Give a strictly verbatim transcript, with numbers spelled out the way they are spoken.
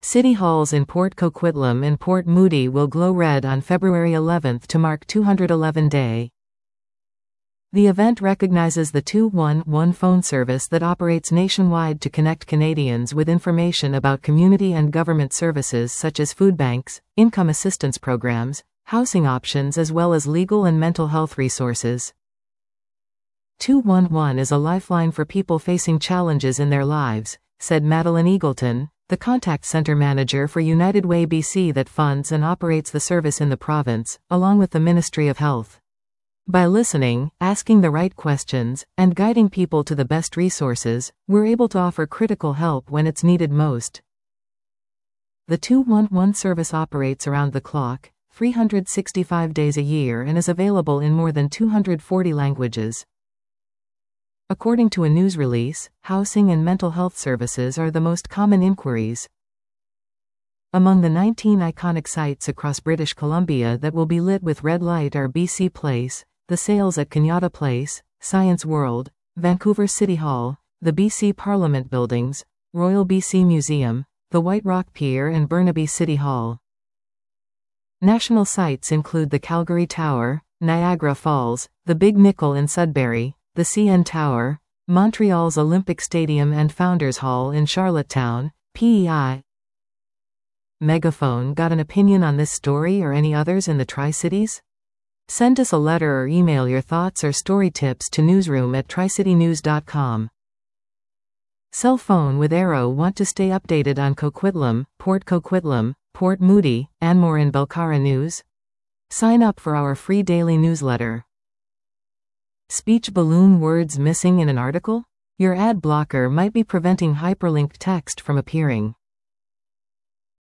City halls in Port Coquitlam and Port Moody will glow red on February eleventh to mark two hundred eleven Day. The event recognizes the two one one phone service that operates nationwide to connect Canadians with information about community and government services such as food banks, income assistance programs, housing options as well as legal and mental health resources. two one one is a lifeline for people facing challenges in their lives, said Madeline Eagleton, the contact center manager for United Way B C that funds and operates the service in the province, along with the Ministry of Health. By listening, asking the right questions, and guiding people to the best resources, we're able to offer critical help when it's needed most. The two one one service operates around the clock, three hundred sixty-five days a year, and is available in more than two hundred forty languages. According to a news release, housing and mental health services are the most common inquiries. Among the nineteen iconic sites across British Columbia that will be lit with red light are B C Place, the sales at Kenyatta Place, Science World, Vancouver City Hall, the B C Parliament Buildings, Royal B C Museum, the White Rock Pier and Burnaby City Hall. National sites include the Calgary Tower, Niagara Falls, the Big Nickel in Sudbury, the C N Tower, Montreal's Olympic Stadium and Founders Hall in Charlottetown, P E I. Megaphone got an opinion on this story or any others in the Tri-Cities? Send us a letter or email your thoughts or story tips to newsroom at tri city news dot com. Cell phone with Arrow want to stay updated on Coquitlam, Port Coquitlam, Port Moody, Anmore and Belcara News? Sign up for our free daily newsletter. Speech balloon words missing in an article? Your ad blocker might be preventing hyperlinked text from appearing.